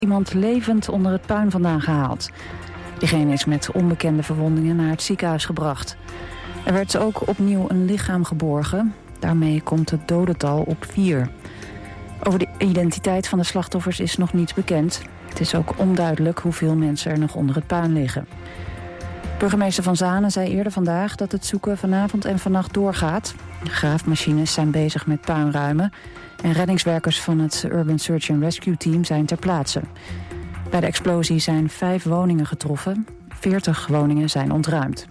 Iemand levend onder het puin vandaan gehaald. Diegene is met onbekende verwondingen naar het ziekenhuis gebracht. Er werd ook opnieuw een lichaam geborgen. Daarmee komt het dodental op 4. Over de identiteit van de slachtoffers is nog niets bekend. Het is ook onduidelijk hoeveel mensen er nog onder het puin liggen. Burgemeester Van Zanen zei eerder vandaag dat het zoeken vanavond en vannacht doorgaat. Graafmachines zijn bezig met puinruimen en reddingswerkers van het Urban Search and Rescue Team zijn ter plaatse. Bij de explosie zijn 5 woningen getroffen, 40 woningen zijn ontruimd.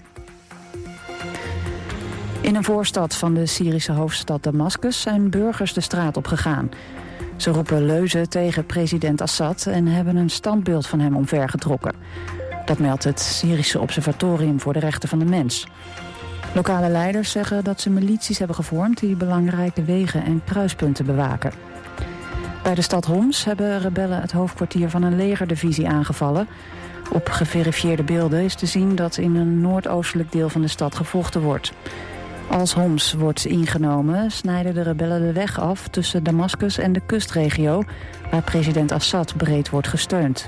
In een voorstad van de Syrische hoofdstad Damascus zijn burgers de straat op gegaan. Ze roepen leuzen tegen president Assad en hebben een standbeeld van hem omvergetrokken. Dat meldt het Syrische Observatorium voor de Rechten van de Mens. Lokale leiders zeggen dat ze milities hebben gevormd die belangrijke wegen en kruispunten bewaken. Bij de stad Homs hebben rebellen het hoofdkwartier van een legerdivisie aangevallen. Op geverifieerde beelden is te zien dat in een noordoostelijk deel van de stad gevochten wordt. Als Homs wordt ingenomen, snijden de rebellen de weg af tussen Damascus en de kustregio, waar president Assad breed wordt gesteund.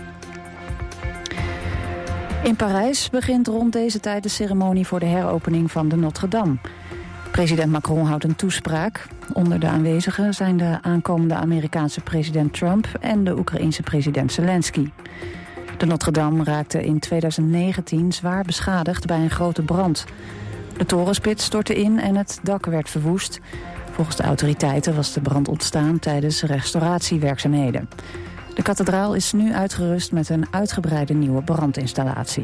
In Parijs begint rond deze tijd de ceremonie voor de heropening van de Notre-Dame. President Macron houdt een toespraak. Onder de aanwezigen zijn de aankomende Amerikaanse president Trump en de Oekraïense president Zelensky. De Notre-Dame raakte in 2019 zwaar beschadigd bij een grote brand. De torenspits stortte in en het dak werd verwoest. Volgens de autoriteiten was de brand ontstaan tijdens restauratiewerkzaamheden. De kathedraal is nu uitgerust met een uitgebreide nieuwe brandinstallatie.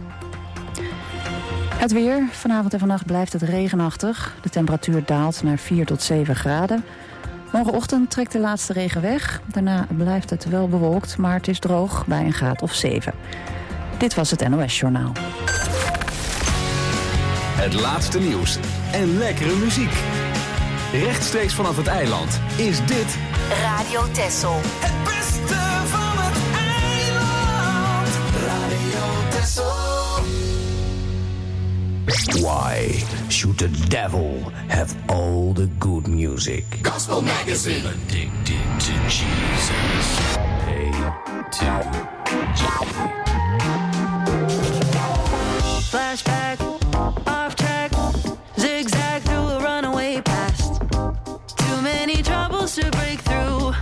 Het weer. Vanavond en vannacht blijft het regenachtig. De temperatuur daalt naar 4 tot 7 graden. Morgenochtend trekt de laatste regen weg. Daarna blijft het wel bewolkt, maar het is droog bij een graad of 7. Dit was het NOS Journaal. Het laatste nieuws en lekkere muziek. Rechtstreeks vanaf het eiland is dit Radio Texel. Het beste van het eiland. Radio Texel. Why should the devil have all the good music? Gospel Magazine. Addicted to Jesus. A-to-G. Flashback, off track, zigzag through a runaway past. Too many troubles to break through.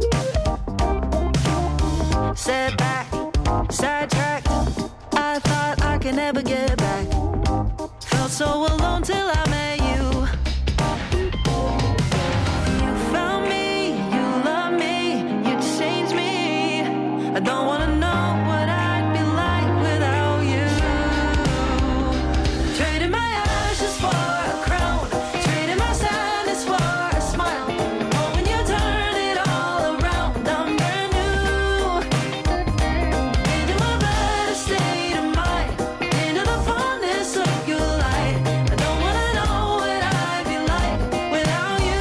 Setback, sidetracked. I thought I could never get back. Felt so alone till I met you. You found me, you love me, you changed me. I don't wanna know what I'd be like without you. Trading my ashes for a crown, trading my sadness for a smile. Oh, when you turn it all around, I'm brand new. Into my better state of mind, into the fondness of your light. I don't wanna know what I'd be like without you.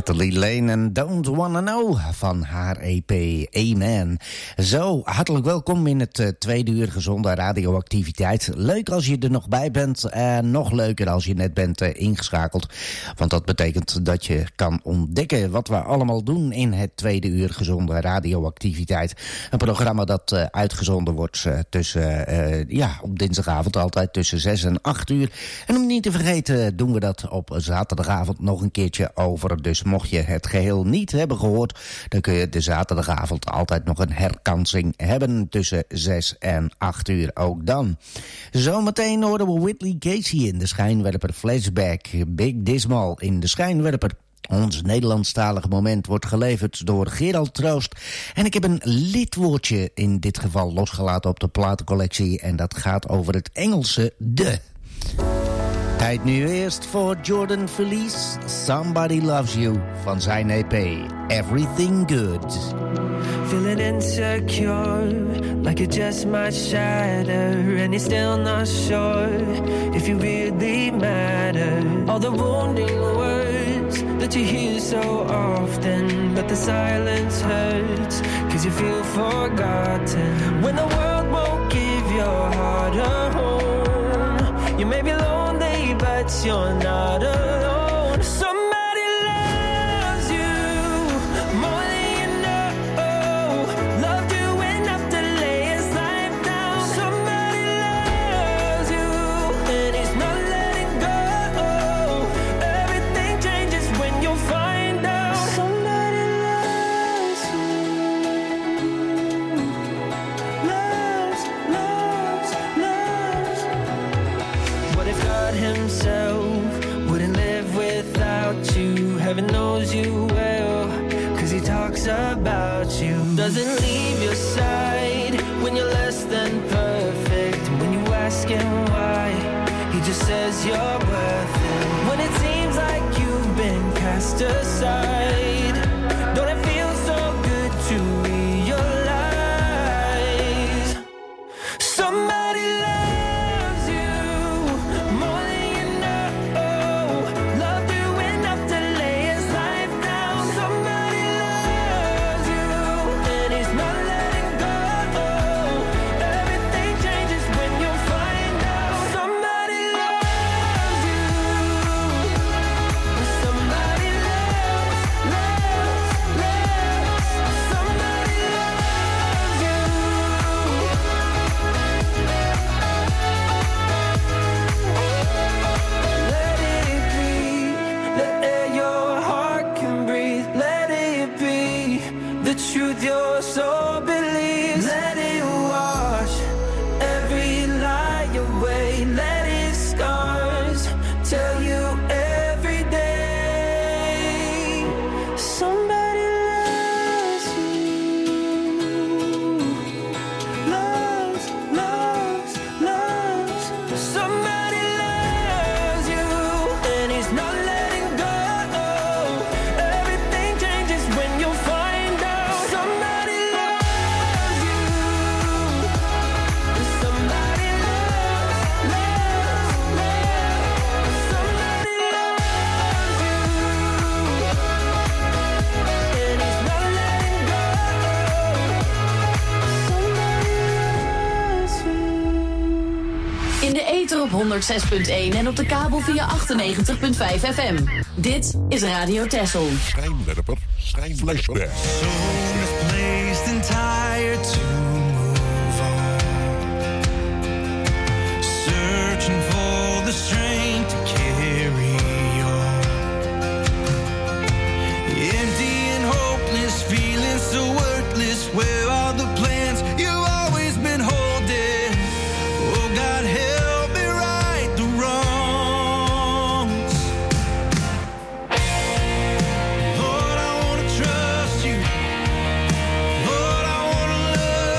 Natalie Lane en Don't Wanna Know van haar EP Amen. Zo, hartelijk welkom in het tweede uur gezonde radioactiviteit. Leuk als je er nog bij bent en nog leuker als je net bent ingeschakeld. Want dat betekent dat je kan ontdekken wat we allemaal doen in het tweede uur gezonde radioactiviteit. Een programma dat uitgezonden wordt op dinsdagavond altijd tussen 6 en 8 uur. En om niet te vergeten doen we dat op zaterdagavond nog een keertje over. Dus mocht je het geheel niet hebben gehoord, dan kun je de zaterdagavond altijd nog een herkansing hebben tussen 6 en 8 uur ook dan. Zometeen horen we Whitley Casey in de schijnwerper Flashback, Big Dismal in de schijnwerper. Ons Nederlandstalige moment wordt geleverd door Gerald Troost. En ik heb een lidwoordje in dit geval losgelaten op de platencollectie. En dat gaat over het Engelse de. Tijd nu eerst voor Jordan Felice, Somebody Loves You, van zijn EP Everything Good. Feeling insecure, like it just might shatter, and you're still not sure if you really matter. All the wounding words that you hear so often, but the silence hurts, cause you feel forgotten. When the world won't give your heart a home, you may be lonely, but you're not alone. Somebody loves you more than you know. Loved you enough to lay his life down. Somebody loves you, and he's not letting go. Everything changes when you find out. Somebody loves you. Loves. What if God himself wouldn't live without you? Heaven knows you well, cause he talks about you. Doesn't leave your side when you're less than perfect. And when you ask him why, he just says you're worth it. When it seems like you've been cast aside, don't it feel so good to realize somebody loves you more than you know. Loved you enough to lay his life down. Somebody loves you, and he's not letting go. Everything changes when you find out. Somebody loves you. Somebody loves. Somebody loves you. Let it be the air your heart can breathe. Let it be the truth your soul believes. Let it wash every lie away. Let its scars tell you every day. Somebody loves you. Loves. Somebody loves you, and he's not letting go. Everything changes when you find out. Somebody loves you. Somebody loves. Somebody loves you, and he's not letting go. Somebody loves you. In de ether op 106.1 en op de kabel via 98.5 FM. Dit is Radio Texel. Schijnwerper, Flashback. Misplaced and tired to move on, searching for the strength to carry on. Empty and hopeless, feeling so worthless. Where are the plans you've always been holding? Oh God, help me right the wrongs. Lord, I wanna trust you. Lord, I wanna love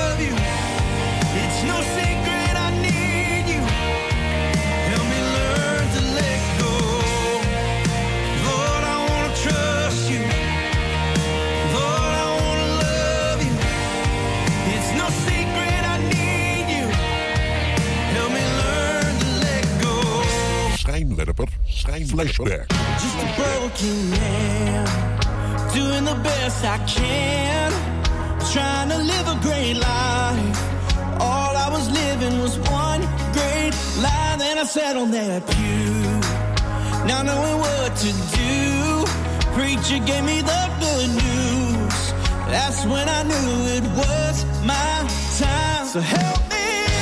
Schijnwerper, schijnflashback. Just a broken man, doing the best I can, trying to live a great life. All I was living was one great lie. Then I sat on that pew, now knowing what to do. Preacher gave me the good news. That's when I knew it was my time. So help me.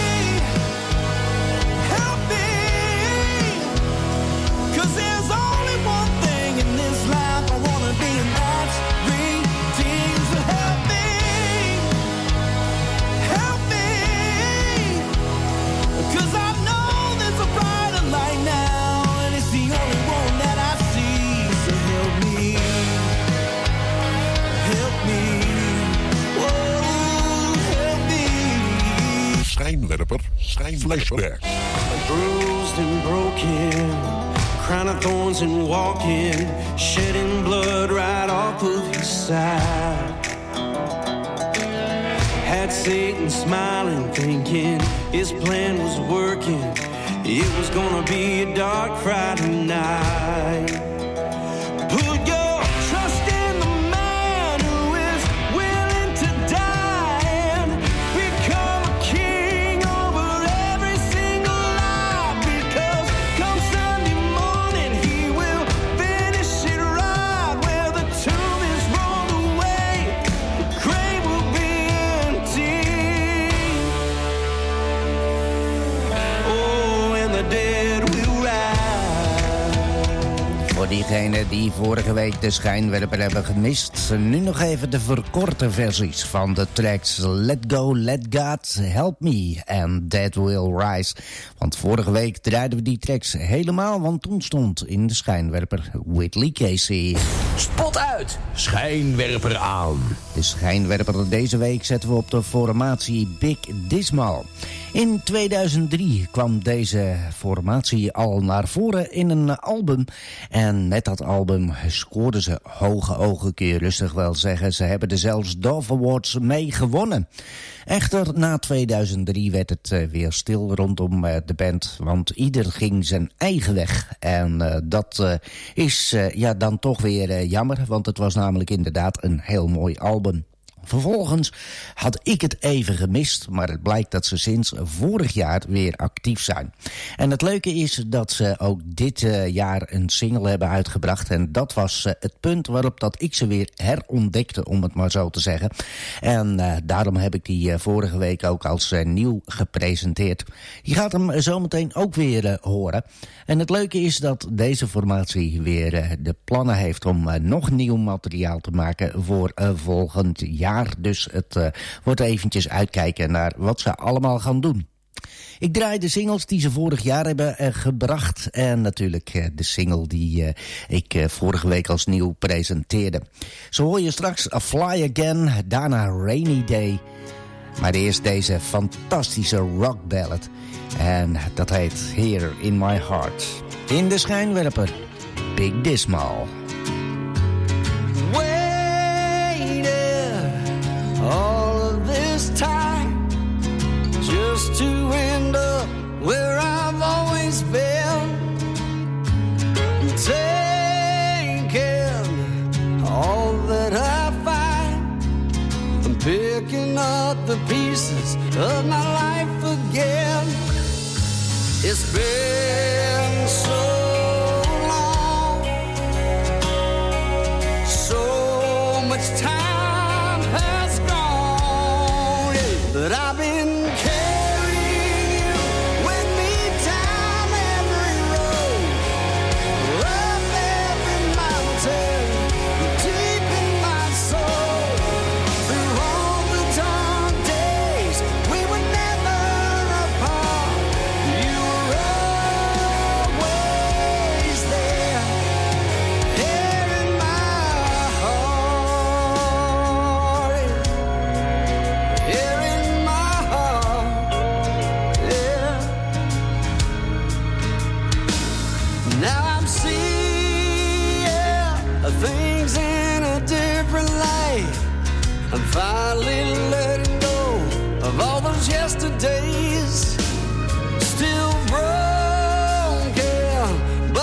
Schijnwerper, schijnflashback. Bruised and broken, crown of thorns and walking, shedding blood right off of his side. Had Satan smiling, thinking his plan was working. It was gonna be a dark Friday night. Put your trust in the man who is willing to die and become a king over every single lie. Because come Sunday morning, he will finish it right. Where the tomb is rolled away, the grave will be empty. Oh, and the dead will rise. Voor diegenen die vorige week de schijnwerper hebben gemist, nu nog even de verkorte versies van de tracks Let Go, Let God, Help Me en Dead Will Rise. Want vorige week draaiden we die tracks helemaal, want toen stond in de schijnwerper Whitley Casey. Spot uit, schijnwerper aan. De schijnwerper deze week zetten we op de formatie Big Dismal. In 2003 kwam deze formatie al naar voren in een album. En met dat album scoorden ze hoge ogen, kun je rustig wel zeggen. Ze hebben er zelfs Dove Awards mee gewonnen. Echter, na 2003 werd het weer stil rondom de band. Want ieder ging zijn eigen weg. En dat is dan toch weer jammer. Want het was namelijk inderdaad een heel mooi album. Vervolgens had ik het even gemist, maar het blijkt dat ze sinds vorig jaar weer actief zijn. En het leuke is dat ze ook dit jaar een single hebben uitgebracht. En dat was het punt waarop dat ik ze weer herontdekte, om het maar zo te zeggen. En daarom heb ik die vorige week ook als nieuw gepresenteerd. Je gaat hem zometeen ook weer horen. En het leuke is dat deze formatie weer de plannen heeft om nog nieuw materiaal te maken voor volgend jaar. Dus het wordt eventjes uitkijken naar wat ze allemaal gaan doen. Ik draai de singles die ze vorig jaar hebben gebracht. En natuurlijk de single die ik vorige week als nieuw presenteerde. Zo hoor je straks A Fly Again, daarna Rainy Day. Maar eerst deze fantastische rock ballad. En dat heet Here in My Heart. In de schijnwerper, Big Dismal. All of this time just to end up where I've always been, taking all that I find and picking up the pieces of my life again. It's been so long, so much time that I've been carrying you with me down every road, up every mountain, deep in my soul. Through all the dark days, we were never apart. You were always there, here in my heart, here in now I'm seeing things in a different light. I'm finally letting go of all those yesterdays. Still broken,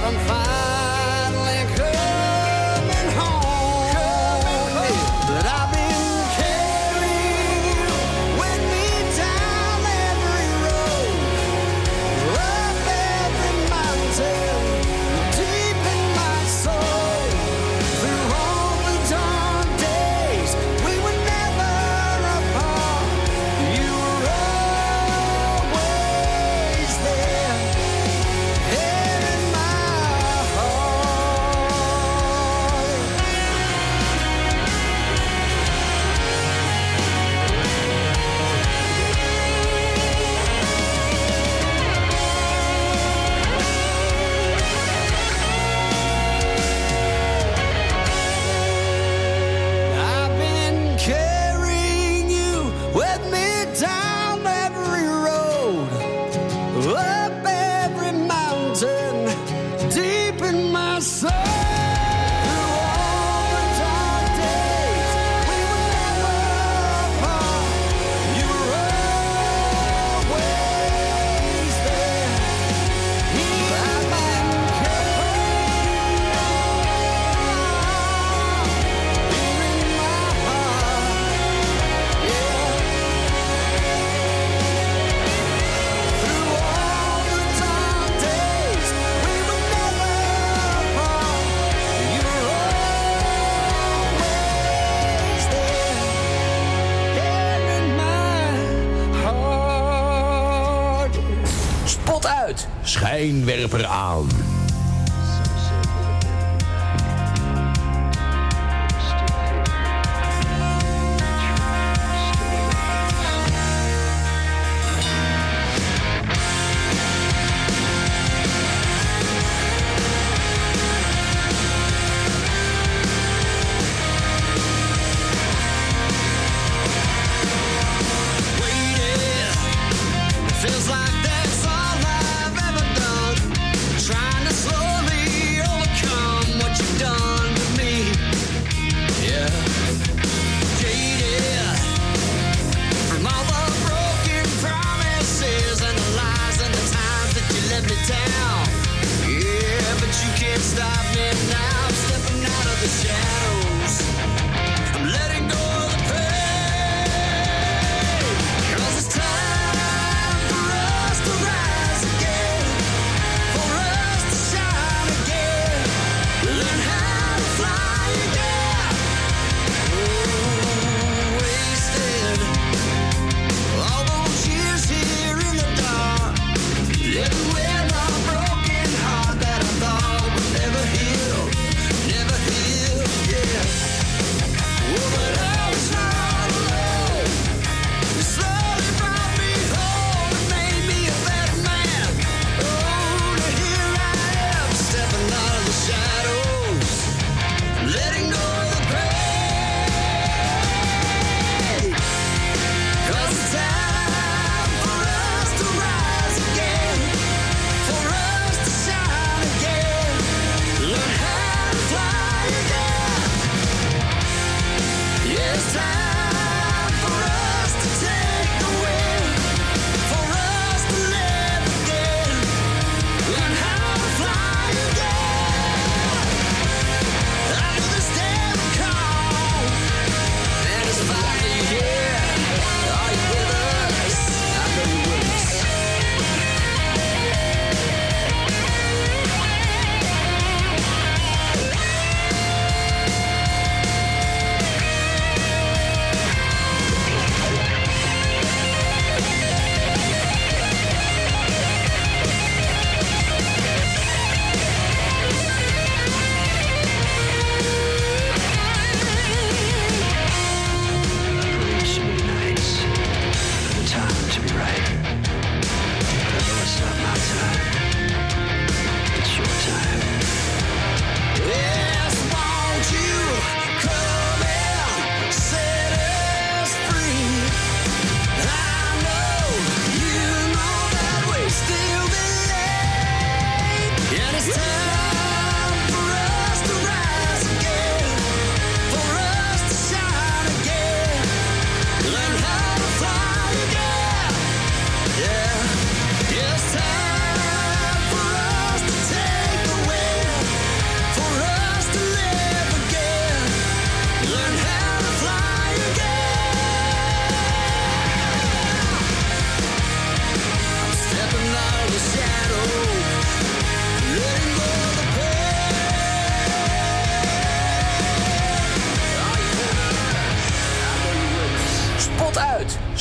I'm finally coming home. But I've been carrying you with me down every road, up every mountain, deep in my soul. Through all the dark days, we were never apart. You were always there, here in my heart. I've been carrying you with me down every road, up every mountain, deep in my soul. Through all the dark days, we were never apart. You were always there. I've been carrying you here in my heart. Yeah. Through all the dark days, we were never apart. You were always there, here in my heart. Spot uit, schijnwerper aan. Feels like that's all I've ever done. Trying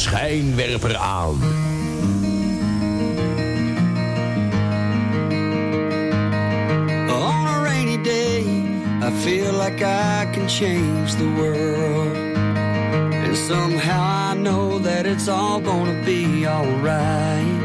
schijnwerper aan. On a rainy day, I feel like I can change the world. And somehow I know that it's all gonna be alright.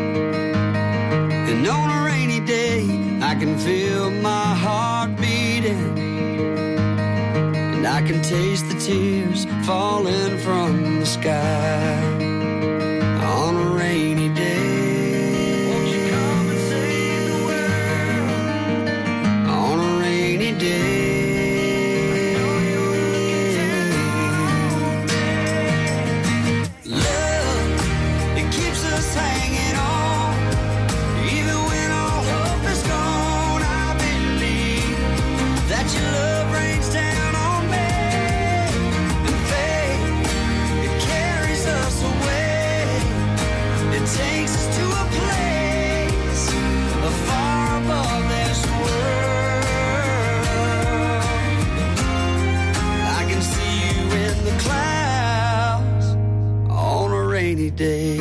And on a rainy day, I can feel my heart beating. And I can taste the tears falling from the sky. On a rainy day, won't you come and save the world? On a rainy day, love, it keeps us hanging on. Even when all hope is gone, I believe that your love rains down on me. And faith, it carries us away. It takes us to a place far above this world. I can see you in the clouds on a rainy day.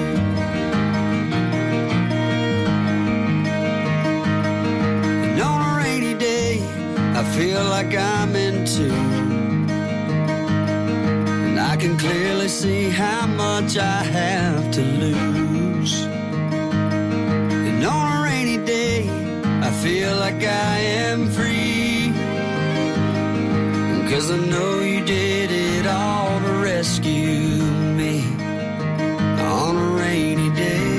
And on a rainy day, I feel like I'm in tune. And I can clearly see how much I have to lose. And on a rainy day, I feel like I am free. 'Cause I know you did it all to rescue me. On a rainy day,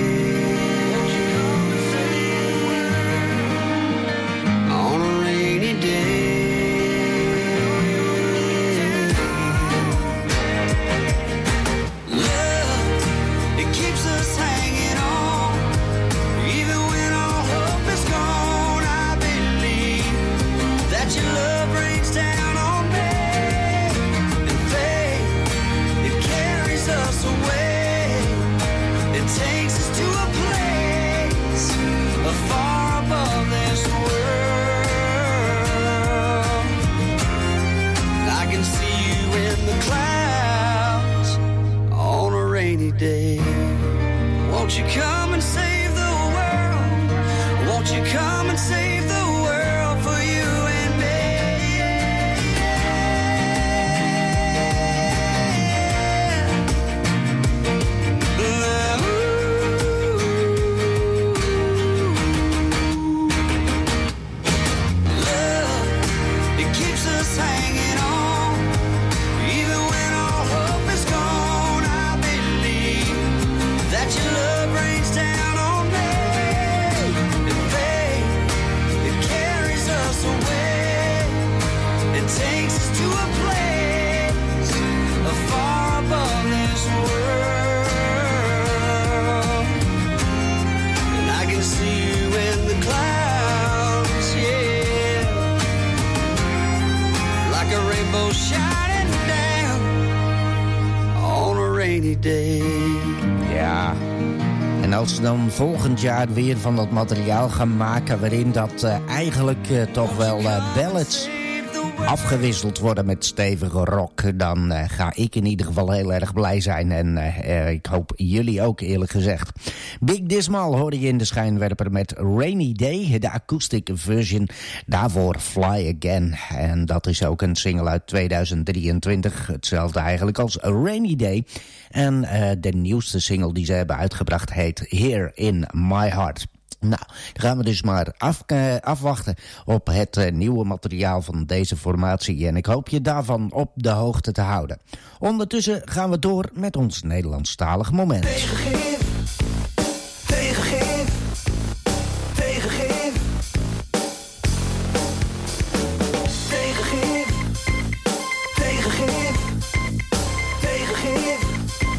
on a rainy day, love, it keeps us hanging on. Even when all hope is gone, I believe that your love rains down on me. And faith, it carries us away. It takes us to a place far above this world. I can see you in the clouds on a rainy day. Won't you come and save the world? Won't you come and save the world for you and me? Love, it keeps us hanging on. Even when all hope is gone, I believe that your love rains down on me. And faith, it carries us away. It takes us to a place far above this world. And I can see you in the clouds, yeah, like a rainbow shining down on a rainy day. Ja. En als ze dan volgend jaar weer van dat materiaal gaan maken waarin dat eigenlijk toch wel ballads afgewisseld worden met stevige rock, dan ga ik in ieder geval heel erg blij zijn. En ik hoop jullie ook, eerlijk gezegd. Big Dismal hoorde je in de schijnwerper met Rainy Day, de acoustic version. Daarvoor Fly Again. En dat is ook een single uit 2023. Hetzelfde eigenlijk als Rainy Day. En de nieuwste single die ze hebben uitgebracht heet Here in My Heart. Nou, dan gaan we dus maar afwachten op het nieuwe materiaal van deze formatie. En ik hoop je daarvan op de hoogte te houden. Ondertussen gaan we door met ons Nederlandstalig moment. Tegengif, tegengif, tegengif, tegengif, tegengif, tegengif,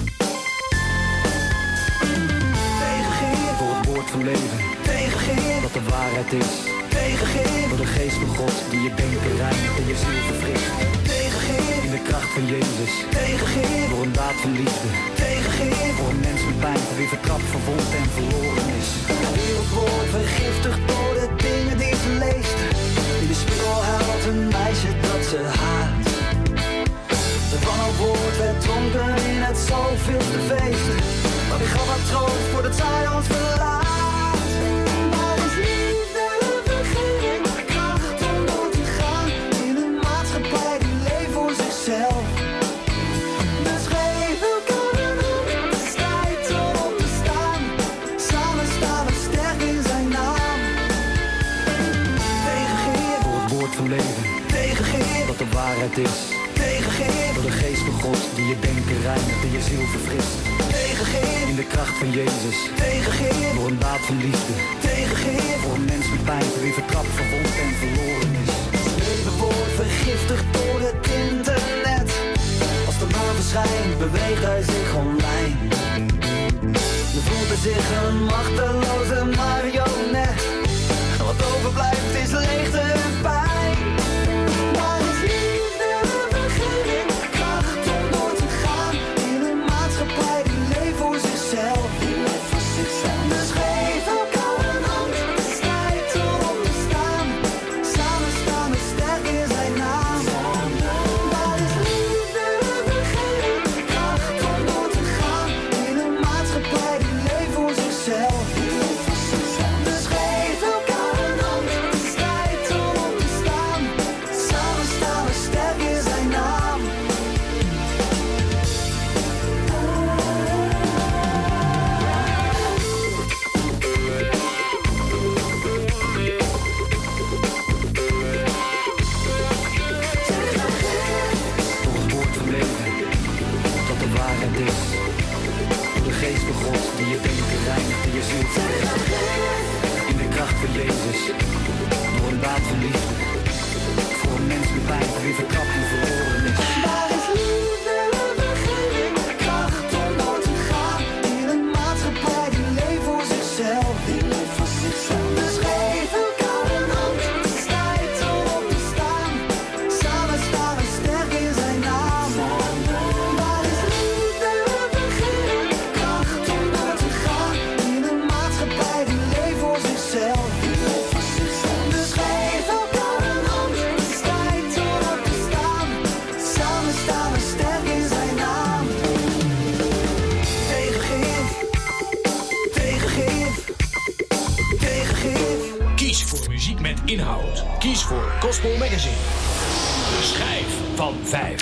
tegengif, voor het woord van leven, tegengif, dat de waarheid is, tegengif, voor de geest van God die je denken reinigt en je ziel verfrist, tegengif, in de kracht van Jezus, tegengif, voor een daad van liefde, tegengif, voor een mens met pijn die vertrapt, verwond en verloren is. De wereld wordt vergiftigd door de dingen die ze leest. In de spiegel huilt een meisje dat ze haat. De wanhoop wordt verdronken in het zoveelste feest. Maar wie gaf haar troost voordat zij ons verlaat? Waar is liefde, vergeving, kracht om door te gaan in een maatschappij die leeft voor zichzelf? Dus geef elkaar een hand, het is tijd om op te staan. Samen staan we sterk in zijn naam. Tegen Geer voor het woord van leven. Tegen Geer wat de waarheid is. Tegen Geer door de geest van God die je denken reinigt en je ziel verfrist. Tegen Geer in de kracht van Jezus. Tegen Geer door een daad van liefde. Tegen Geer voor een mens met pijn, voor wie vertrapt, verwond en verloren is. Het leven wordt vergiftigd door het internet. Als de maan verschijnt, beweegt hij zich online. Dan voelt hij zich een machteloze marionet. En wat overblijft is leegte en pijn. Waar is liefde, vergeving, kracht om door te gaan in een maatschappij die leeft voor zichzelf. Dus geef elkaar een hand, het is tijd om op te staan. Samen staan we sterk in zijn naam. Waar is liefde, vergeving, kracht om door te gaan in een maatschappij die leeft voor zichzelf. Dus geef elkaar een hand, het is tijd om op te staan. Samen staan we sterk in zijn naam. Door het woord van leven, dat de waarheid is. Door de geest van God die je denken reinigt en je ziel verlicht. In de kracht van Jezus, door een daad van liefde. Voor een mens met pijn, voor wie vertrapt en verloren is. Waar is liefde, vergeving, kracht om door te gaan in een maatschappij die leeft voor zichzelf. Dus geef elkaar een hand, het is tijd om op te staan. Samen staan we sterk in zijn naam. Waar is liefde, vergeving, kracht om door te gaan in een maatschappij die leeft voor zichzelf. Dus geef elkaar een hand, het is tijd om op te staan. Samen staan we sterk in zijn naam. Tegen gif, tegen gif, tegen gif. Kies voor muziek met inhoud. Kies voor Gospel Magazine. De schijf van 5.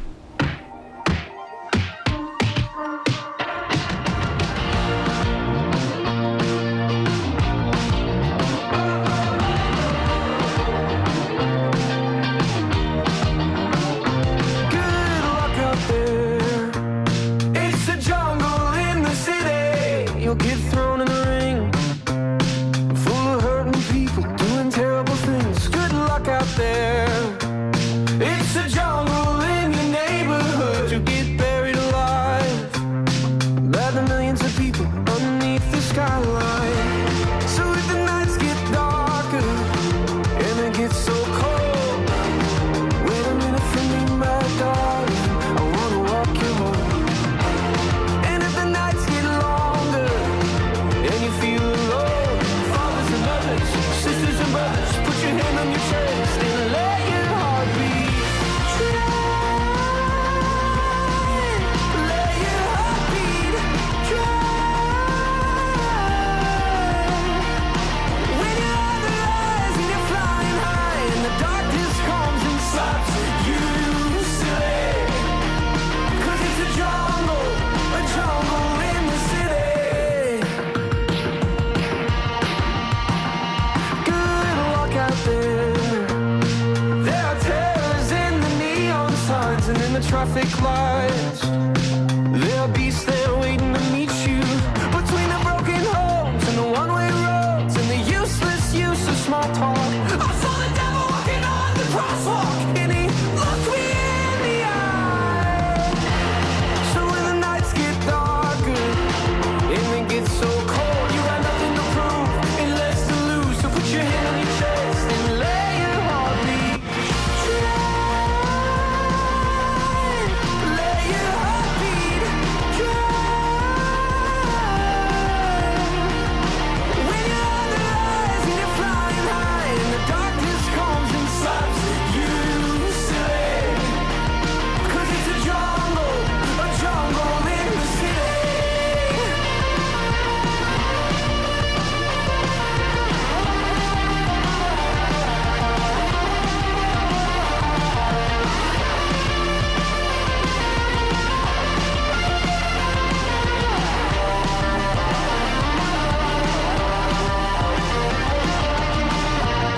Good luck out there. It's a jungle in the city. You'll get thrown in the ring. Full of hurting people doing terrible things. Good luck out there. It's a jungle in your neighborhood. You'll get buried alive by the millions of people underneath the skyline. So if the nights get darker and it gets so cold, wait a minute for me, my darling. I wanna walk you home. And if the nights get longer and you feel alone, fathers and mothers, sisters and brothers, put your hand on your chest and let your heart beat. Let your heart beat. When you're on the rise and you're flying high and the darkness comes and stops you silly. 'Cause it's a jungle in the city. Good luck out there. There are terrors in the neon signs and in the traffic lights. There are beasts there waiting to meet you between the broken homes and the one-way roads and the useless use of small talk. I saw the devil walking on the crosswalk and he looked me in the eye. So when the nights get darker and it gets so cold, you got nothing to prove and less to lose. So put your hand on your chest and let your heart beat. Let your heart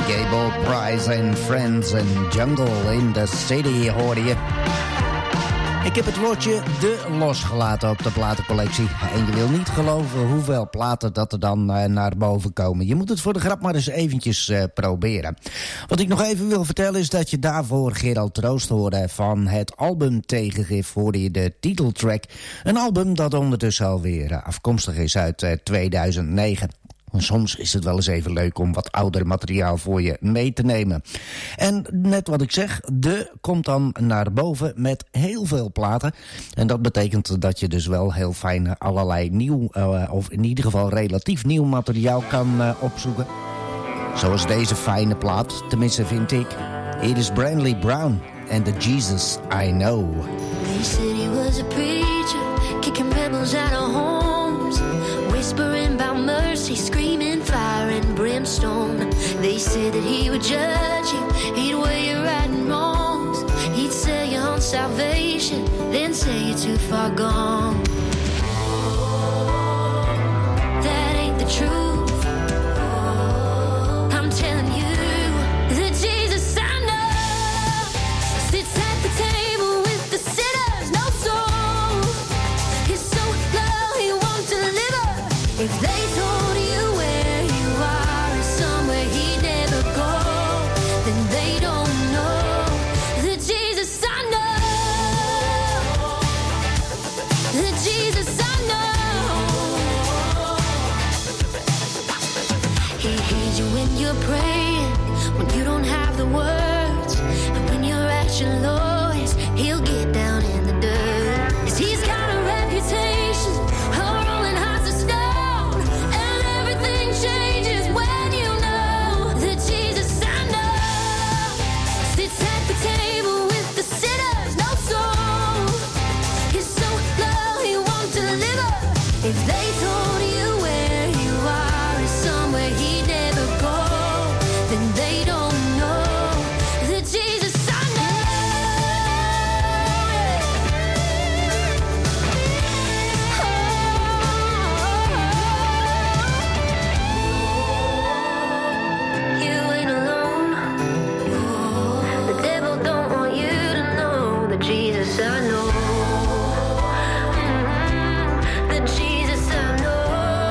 Gable Price en Friends en Jungle in the City hoorde je. Ik heb het woordje de losgelaten op de platencollectie. En je wil niet geloven hoeveel platen dat er dan naar boven komen. Je moet het voor de grap maar eens eventjes proberen. Wat ik nog even wil vertellen is dat je daarvoor Gerald Troost hoorde. Van het album Tegengif hoorde je de titeltrack. Een album dat ondertussen alweer afkomstig is uit 2009. Soms is het wel eens even leuk om wat ouder materiaal voor je mee te nemen. En net wat ik zeg, de komt dan naar boven met heel veel platen. En dat betekent dat je dus wel heel fijn allerlei nieuw, of in ieder geval relatief nieuw materiaal kan opzoeken. Zoals deze fijne plaat, tenminste vind ik. It is Brandley Brown and the Jesus I Know. They said he was a preacher, kicking rebels out of homes, whispering about mercy, screaming fire and brimstone. They said that he would judge you, he'd weigh your right and wrongs, he'd sell you on salvation, then say you're too far gone. That ain't the truth. I'm telling you, the Jesus I know sits at the table with the sinners, no soul. He's so low he won't deliver. If they told you where you are is somewhere he'd never go, then they don't know the Jesus I know. The Jesus I know. He hears you when you're praying, when you don't have the words, and when you're at your lowest, he'll get down in the dirt. 'Cause he's got a reputation of rolling hearts of stone, and everything changes when you know the Jesus I know sits at the table with the sinners, no soul. He's so low he won't deliver. If they told you where you are is somewhere he'd never go, then they don't know the Jesus I know. You ain't alone. The devil don't want you to know the Jesus I know. The Jesus I know.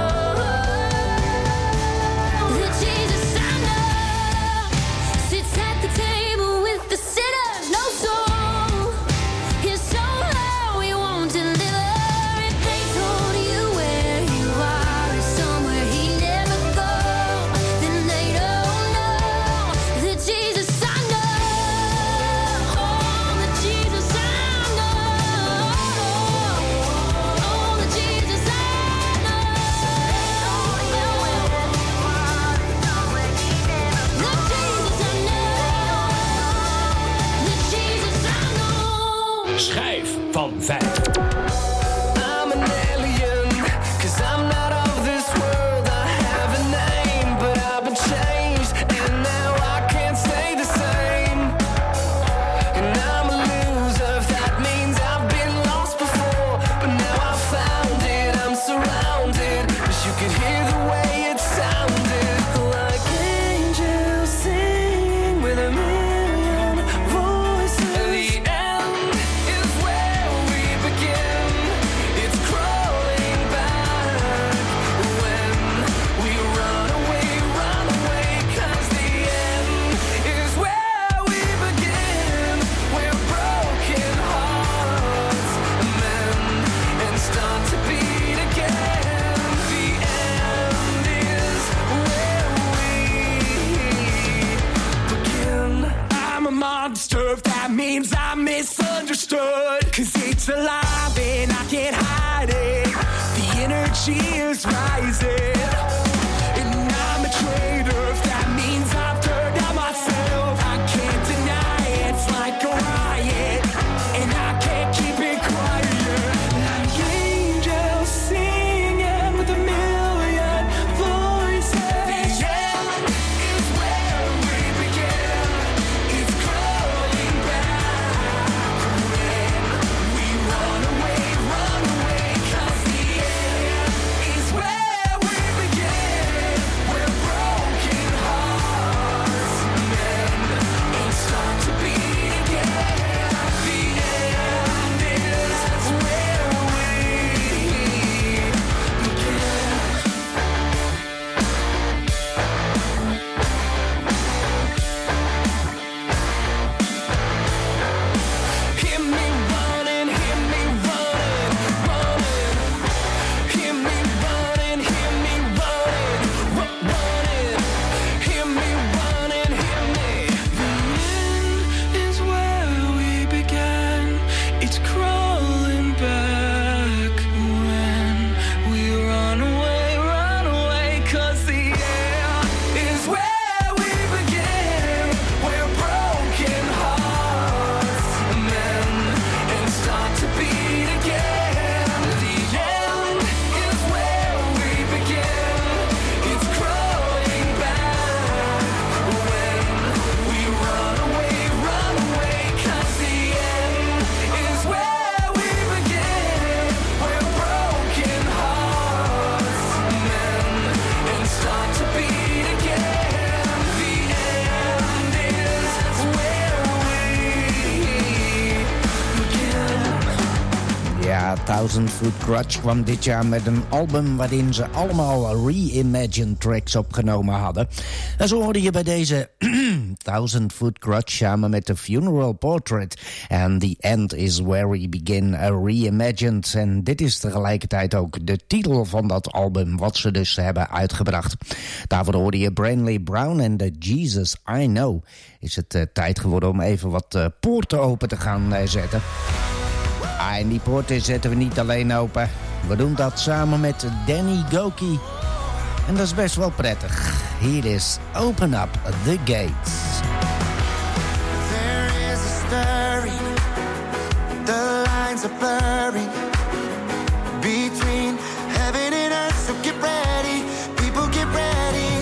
The Jesus I know sits at the table with the sinners, no soul. He's so low he won't deliver. If they told you where you are is somewhere he'd never go, then they don't know the Jesus I know. Oh, the Jesus I know. Oh, the Jesus I know. The Jesus I know. Schijf van 5. I'm an alien, 'cause I'm not of this world. I have a name, but I've been changed, and now I can't stay the same. And I'm a loser, that means I've been lost before, but now I found it, I'm surrounded, 'cause you could hear the way it sounded, like angels singing with a million voices. And the end is where we begin. It's crawling back when we run away, 'cause the end is where we begin. We're broken hearts mend and start to beat again. The end is where we begin. I'm a monster, that means I'm misunderstood. 'Cause it's alive and I can't hide it. The energy is rising. And I'm a traitor, that means I've turned out myself. I can't deny it, it's like a riot. And I can't keep it quiet. Like angels singing with a million voices. The end is where we begin. It's crawling back when we run away, 'cause the end is where we 1000 Foot Grudge kwam dit jaar met een album waarin ze allemaal reimagined tracks opgenomen hadden. En zo hoorde je bij deze 1000 Foot Grudge samen met The Funeral Portrait. And The End Is Where We Begin, reimagined. En dit is tegelijkertijd ook de titel van dat album wat ze dus hebben uitgebracht. Daarvoor hoorde je Brantley Brown en The Jesus I Know. Is het tijd geworden om even wat poorten open te gaan zetten. En die poorten zetten we niet alleen open. We doen dat samen met Danny Gokey. En dat is best wel prettig. Hier is Open Up the Gates. There is a stirring. The lines are blurring between heaven and earth. So get ready, people get ready.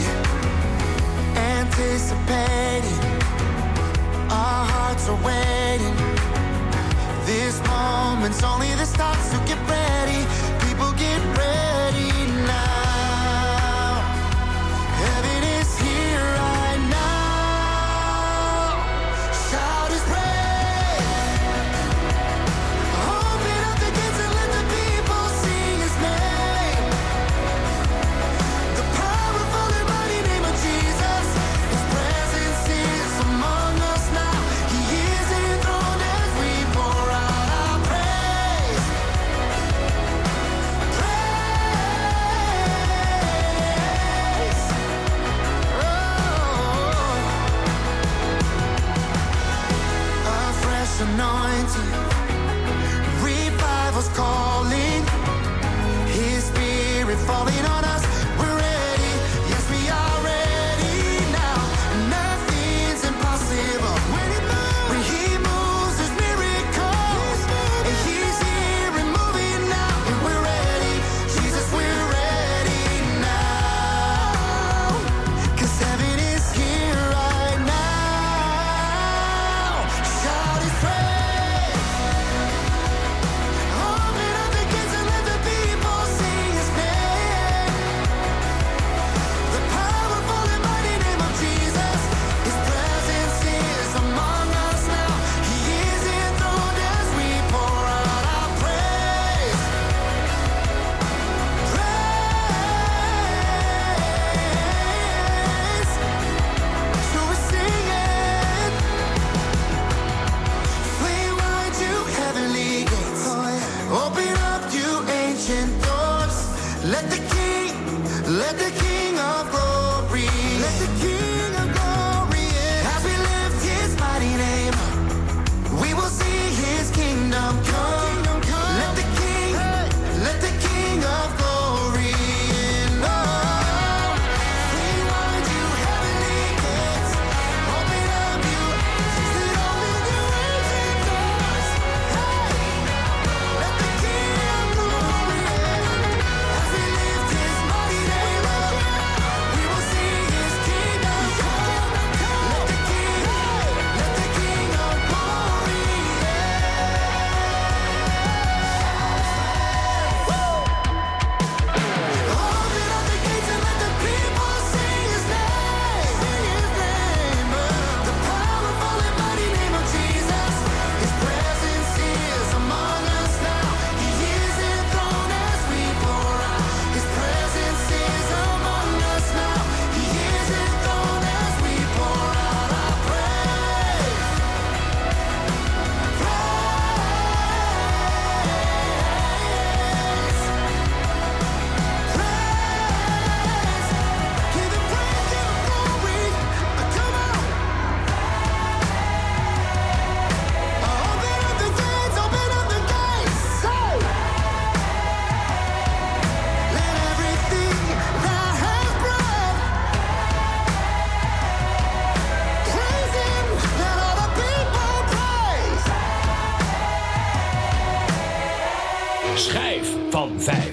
Anticipating, our hearts are waiting. This moment's only the start, so get ready, people get ready now. Heaven is here right now. Shout his praise. Open up the gates and let the people sing his name. The powerful and mighty name of Jesus. His presence is among us now. He is enthroned as we pour out our praise. A fresh anointing, revival's calling. His spirit falling on us. We're ready, yes we are ready now. Nothing's impossible when he moves, there's miracles. And he's here and moving now. And we're ready, Jesus, we're ready now. 'Cause heaven is here right now. Shout his praise. Open up the gates and let the people sing his name. The powerful and mighty name of Jesus. His presence is among us now. He is enthroned as we pour out our praise. Praise. So we're singing. Flame wide, you heavenly gates. Open up, you ancient doors. Let the King of glory, let the King of glory in. As we lift his mighty name, we will see his kingdom come. Let the King of glory in. Oh, flame wide, you heavenly gates. Open up, you ancient doors. Hey, let the King of glory in. As we lift his mighty name up, we will see his kingdom come. Let the King of glory in. Open up the gates and let the people sing his name. The powerful and mighty name of Jesus. His presence is among us now. He is enthroned as we pour out. His presence is among us now. He is enthroned as we pour out our praise. Give him praise, give him glory. Come on. Open up the gates, open up the gates. Say. Let everything that has breath praise him. Let all the people praise. Schijf van 5.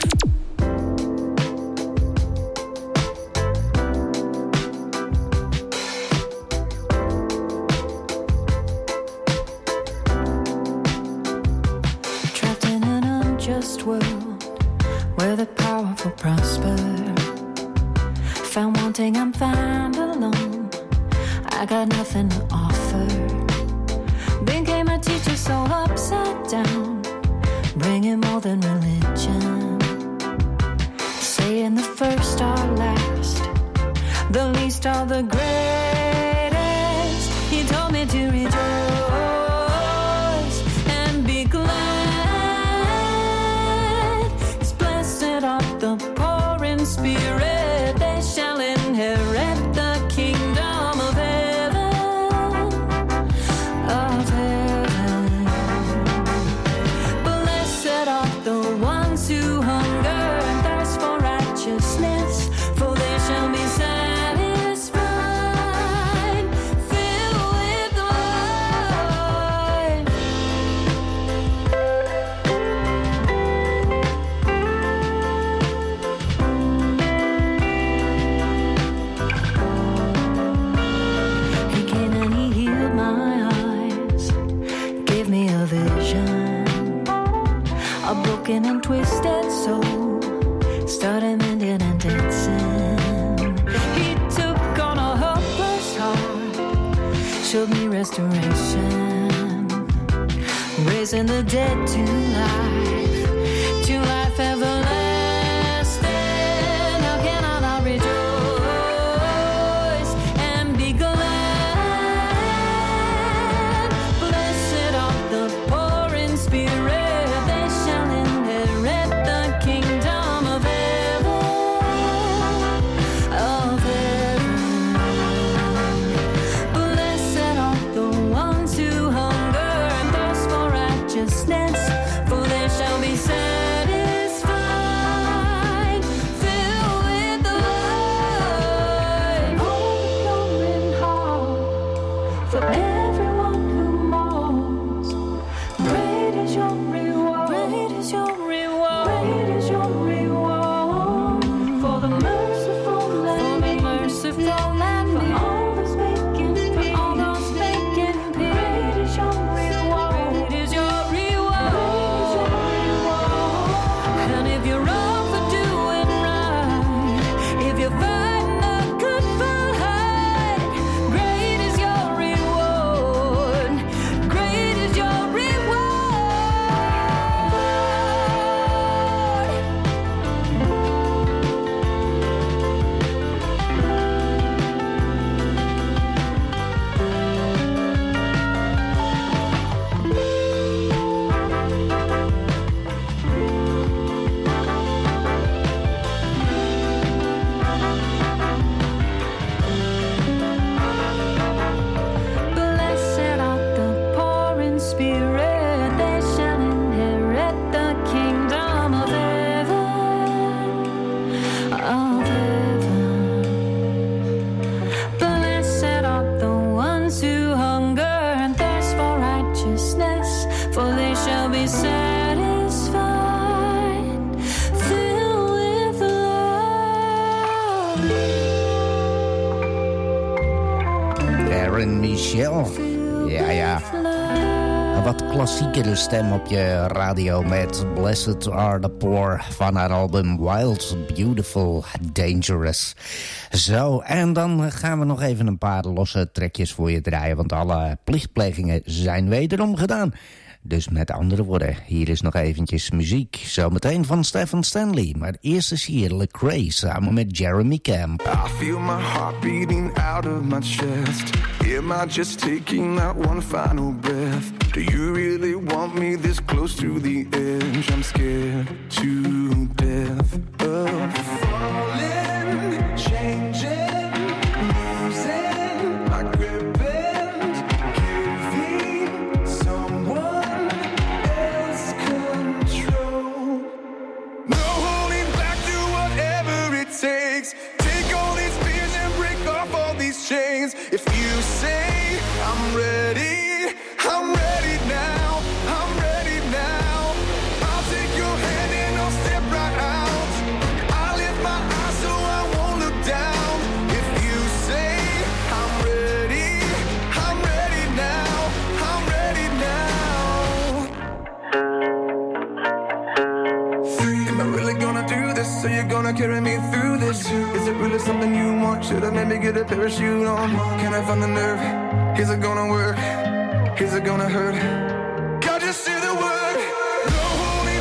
Trapped in an unjust world where the powerful prosper. Found wanting, I'm found alone. I got nothing to offer. Became a teacher so upside down. bringing more than religion, saying the first are last, the least are the greatest. He told me to rejoice and be glad. He's blessed are the poor in spirit, they shall inherit the kingdom of heaven, of heaven. Blessed are the ones who hunger and thirst for righteousness, for they shall be satisfied, filled with life. He came and he healed my eyes, gave me a vision, a broken and twisted soul, started mending and dancing. He took on a hopeless heart, showed me restoration, raising the dead to life everlasting. How can I not rejoice and be glad? Blessed are the poor in spirit, they shall inherit the kingdom of heaven, of heaven. Blessed are the ones who hunger and thirst for righteousness, for they shall be satisfied, filled with life. Overflowing heart for everyone who mourns. Great is your reward. Great is your reward. Great is your reward. For the merciful land, for the merciful land, for all those making peace, for all those making peace. Great is your reward. Great is your reward. Great is your reward. And if you're wrong for doing right, if you're fighting a good fight, great is your reward. Great is your reward. Blessed are the poor in spirit, they shall inherit the kingdom of heaven, of heaven. Blessed are the ones who hunger and thirst for righteousness, for they shall be satisfied, filled with love. Aaron Michel. Ja. Een wat klassiekere stem op je radio met Blessed Are the Poor van haar album Wild, Beautiful, Dangerous. Zo, en dan gaan we nog even een paar losse trekjes voor je draaien, want alle plichtplegingen zijn wederom gedaan. Dus met andere woorden, hier is nog eventjes muziek. Zometeen van Stefan Stanley. Maar eerst is hier Lecrae samen met Jeremy Camp. I feel my heart beating out of my chest. Am I just taking that one final breath? Do you really want me this close to the edge? I'm scared to death of falling, changing, losing my grip and giving someone else control. No holding back to whatever it takes. Take all these fears and break off all these chains. If you say I'm ready, I'm ready now. I'm ready now. I'll take your hand and I'll step right out. I'll lift my eyes so I won't look down. If you say I'm ready now. I'm ready now. Am I really gonna do this? Are you gonna carry me through this? Is it really something you want? Should I maybe get a parachute on? Can I find the nerve? Is it gonna work? Is it gonna hurt? God, just say the word. No holding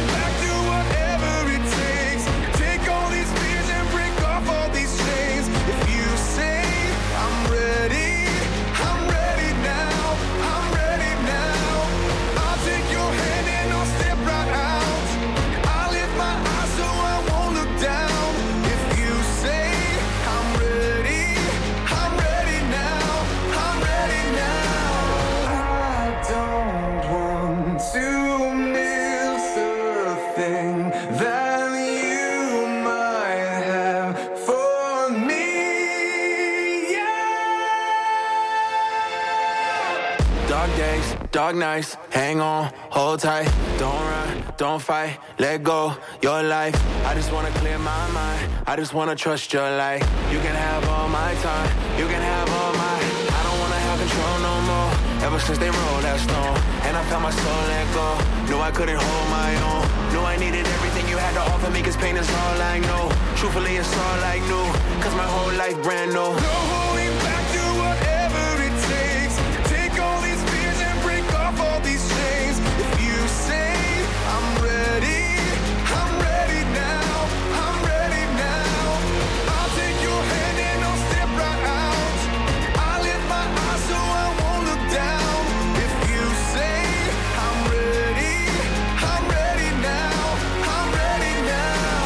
Dark days, dark nights, hang on, hold tight. Don't run, don't fight, let go, your life. I just wanna clear my mind, I just wanna trust your light. You can have all my time, you can have all my. I don't wanna have control no more. Ever since they rolled that stone, and I felt my soul let go. Knew I couldn't hold my own. Knew I needed everything you had to offer me, cause pain is all I know. Truthfully, it's all I knew, cause my whole life brand new. No holding back to whatever it takes. Take all these fears and break off all these chains. If you say I'm ready now, I'm ready now. I'll take your hand and I'll step right out. I lift my eyes so I won't look down. If you say I'm ready now, I'm ready now.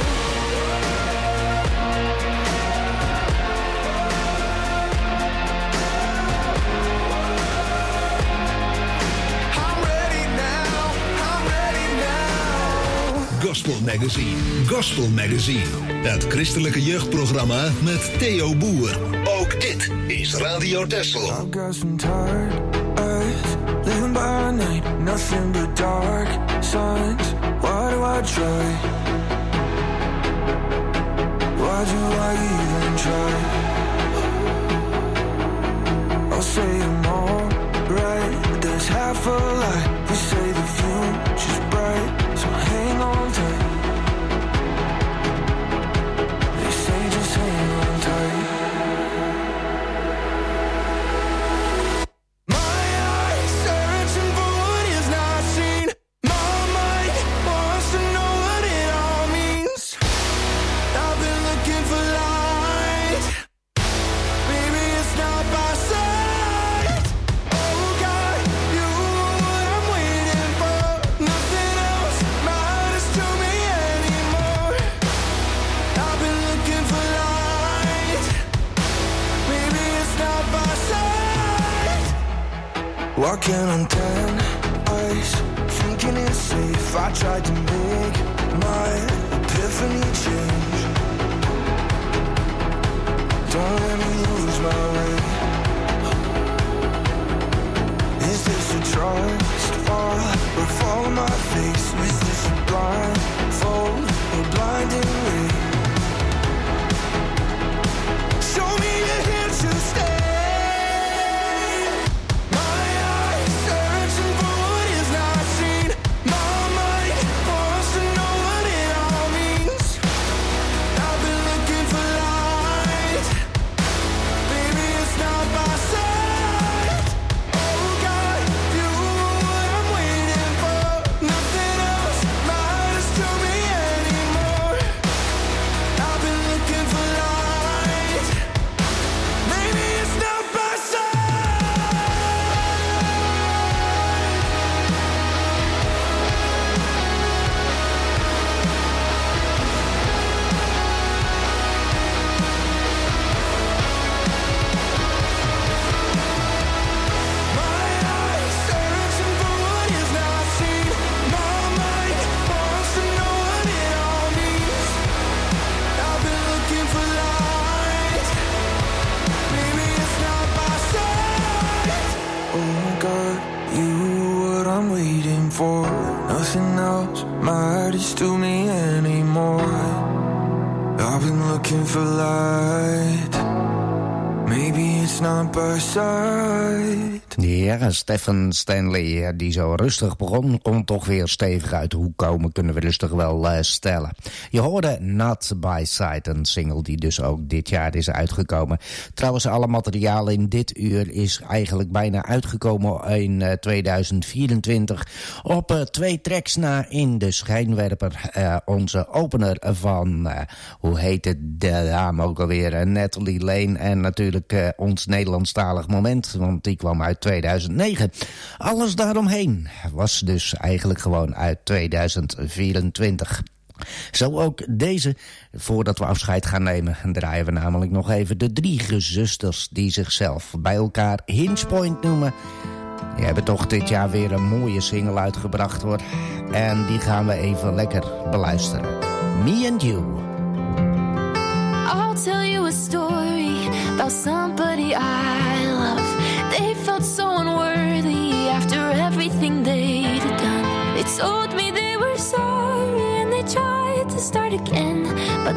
I'm ready now, I'm ready now. Gospel Magazine. Gospel Magazine. Het christelijke jeugdprogramma met Theo Boer. Ook dit is Radio Texel. I've got some tired eyes, living by night, nothing but dark signs. Why do I try? Why do I even try? I'll say I'm alright, but there's half a lie. You say the future's bright, so hang on tight. They say just hang on tight. My eyes searching for what is not seen. My mind wants to know what it all means. I've been looking for light. Maybe it's not by sight. Oh God, you are what I'm waiting for. Nothing else matters to me anymore. I've been looking for light. Maybe it's not by sight. Walking on 10 ice, thinking it's safe. I tried to make my epiphany change. Don't let me lose my way. Is this a trust fall or fall on my face? Is this a blindfold or blinding ray? Show me you're here to stay. My eyes searching for what is not seen. My mind wants to know what it all means. I've been looking for light. Maybe it's not by sight. Oh God, you are what I'm waiting for. Nothing else matters to me anymore. I've been looking for light. Maybe it's not by sight. My eyes searching for what is not seen. My mind wants to know what it all means. I've been looking for light. Maybe it's not by sight. Oh God, you what I'm waiting for. Nothing else matters to me anymore. I've been looking for light. Maybe it's not by sight. Ja, Stephen Stanley, die zo rustig begon, komt toch weer stevig uit de hoek komen, kunnen we rustig wel stellen. Je hoorde Not By Sight, een single die dus ook dit jaar is uitgekomen. Trouwens, alle materiaal in dit uur is eigenlijk bijna uitgekomen in 2024. Op 2 tracks na in de schijnwerper. Onze opener van, hoe heet het, de dame ook alweer, Natalie Lane. En natuurlijk ons Nederlandstalig moment, want die kwam uit 2009. Alles daaromheen was dus eigenlijk gewoon uit 2024. Zo ook deze. Voordat we afscheid gaan nemen, draaien we namelijk nog even de 3 gezusters die zichzelf bij elkaar Hinge Point noemen. Die hebben toch dit jaar weer een mooie single uitgebracht hoor. En die gaan we even lekker beluisteren. Me and You. I'll tell you a story about somebody I love. They felt so unworthy.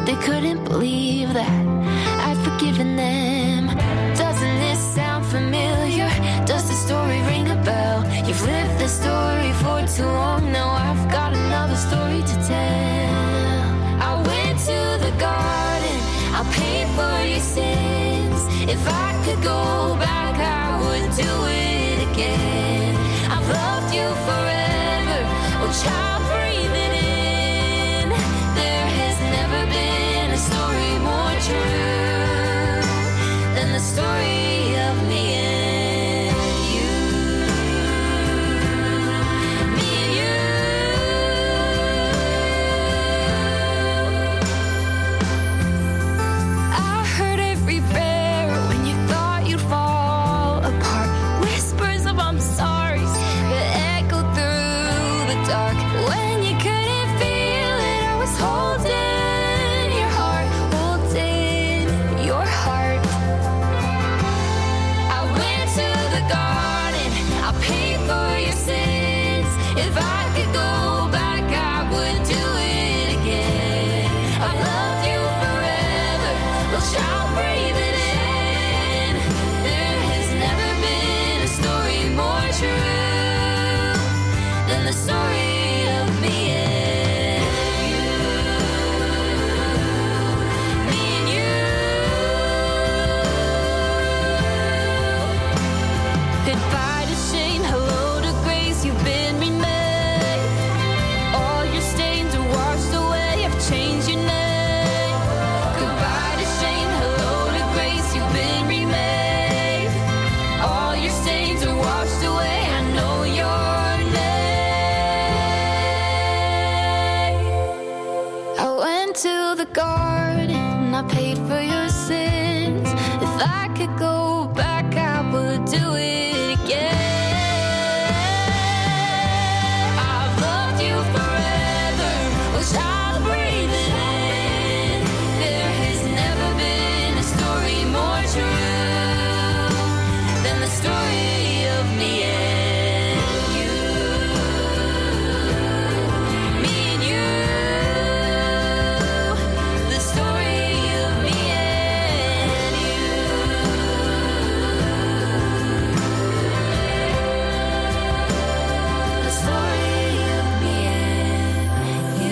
but they couldn't believe that I'd forgiven them. Doesn't this sound familiar? Does the story ring a bell? You've lived the story for too long now. I've got another story to tell. I went to the garden, I paid for your sins. If I could go back, I would do it again. I've loved you forever, oh child, breathe it in. There has never been a story more true than the story of me and you. Me and you. I heard every prayer when you thought you'd fall apart. Whispers of I'm sorry that echoed through the dark. When you couldn't feel it, I was holding your heart, holding your heart. I went to the garden, I paid for your sins. If I could go back, I would do it again. I loved you forever, well, child, breathe it in. There has never been a story more true than the story of me and you. Me and you. Goodbye to shame, hello to grace, you've been remade. All your stains are washed away, I've changed your name. Goodbye to shame, hello to grace, you've been remade. All your stains are washed away, I know your name. I went to the garden, I paid for your sins. If I could go back, I would do it again. I've loved you forever, oh child, breathe it in. There has never been a story more true than the story of me and you. Me and you. The story of me and you. The story of me and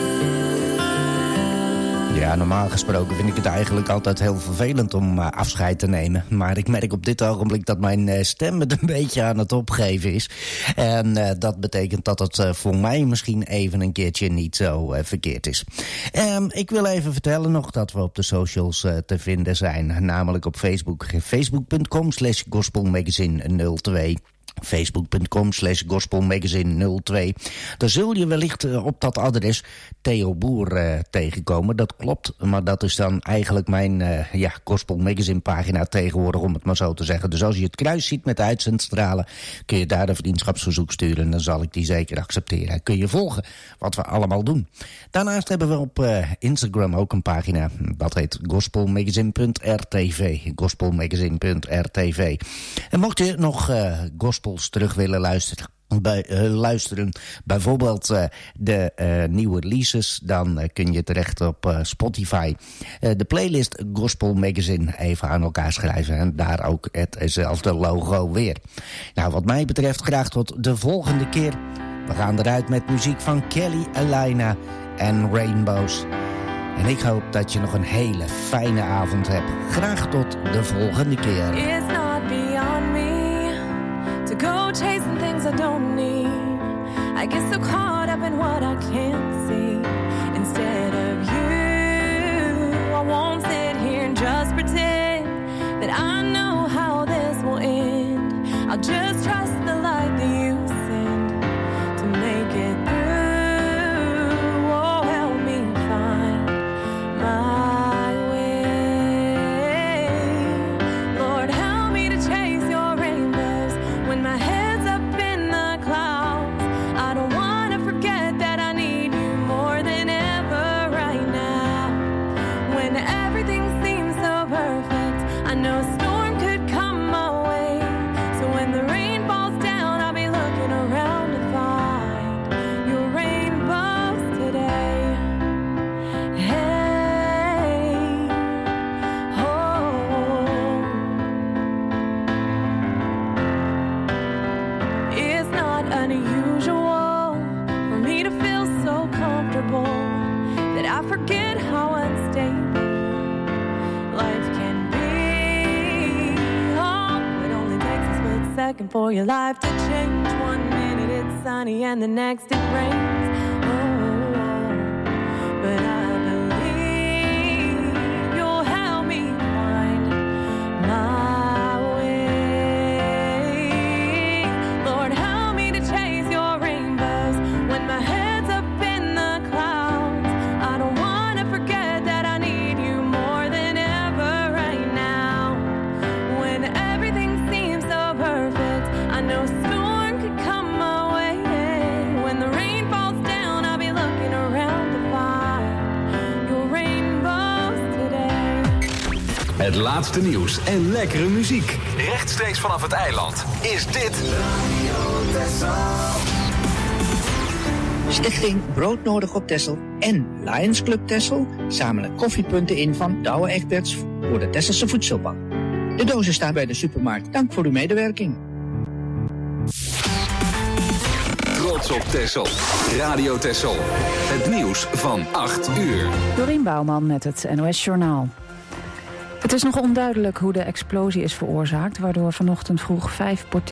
you. Ja, normaal gesproken vind ik het eigenlijk altijd heel vervelend om afscheid te nemen. Maar ik merk op dit ogenblik dat mijn stem het een beetje aan het opgeven is. En dat betekent dat het voor mij misschien even een keertje niet zo verkeerd is. Ik wil even vertellen nog dat we op de socials te vinden zijn. Namelijk op Facebook. Facebook.com/gospelmagazine02. Facebook.com/gospelmagazine02. Daar zul je wellicht op dat adres Theo Boer tegenkomen. Dat klopt, maar dat is dan eigenlijk mijn Gospel Magazine pagina tegenwoordig, om het maar zo te zeggen. Dus als je het kruis ziet met de uitzendstralen, kun je daar een vriendschapsverzoek sturen en dan zal ik die zeker accepteren. Kun je volgen wat we allemaal doen. Daarnaast hebben we op Instagram ook een pagina. Dat heet gospelmagazine.rtv. Gospelmagazine.rtv. En mocht je nog gospels terug willen luisteren, bijvoorbeeld de nieuwe releases, dan kun je terecht op Spotify. De playlist Gospel Magazine even aan elkaar schrijven en daar ook hetzelfde logo weer. Nou, wat mij betreft graag tot de volgende keer. We gaan eruit met muziek van Kelly Alaina en Rainbows. En ik hoop dat je nog een hele fijne avond hebt. Graag tot de volgende keer. It's not beyond me to go chasing things I don't need. I get so caught up in what I can't see. Instead of you, I won't sit here and just pretend that I know how this will end. I'll just trust the light that you send to make it through. Oh, help me find my way. Lord, help me to chase your rainbows when my head's up in the clouds. I don't want to forget that I need you more than ever right now. When everything seems so perfect, I know a storm could come my way. So when the rain falls down, I'll be looking around to find your rainbows today. Help unusual for me to feel so comfortable that I forget how unstable life can be. Oh, it only takes a split second for your life to change. 1 minute it's sunny and the next it rains. But I believe you'll help me find my way. Lord, help me to chase your rainbows when my head's up in the clouds. I don't want to forget that I need you more than ever right now. When everything seems so perfect, I know storm could come my way. When the rain falls down, I'll be looking around to find your rainbows today. Het laatste nieuws en lekkere muziek. Rechtstreeks vanaf het eiland. Is dit Stichting Broodnodig op Texel en Lions Club Texel zamelen koffiepunten in van Douwe Egberts voor de Tesselse Voedselbank. De dozen staan bij de supermarkt. Dank voor uw medewerking. Trots op Texel? Radio Texel. Het nieuws van 8 uur. Dorien Bouwman met het NOS Journaal. Het is nog onduidelijk hoe de explosie is veroorzaakt, waardoor vanochtend vroeg 5 portiers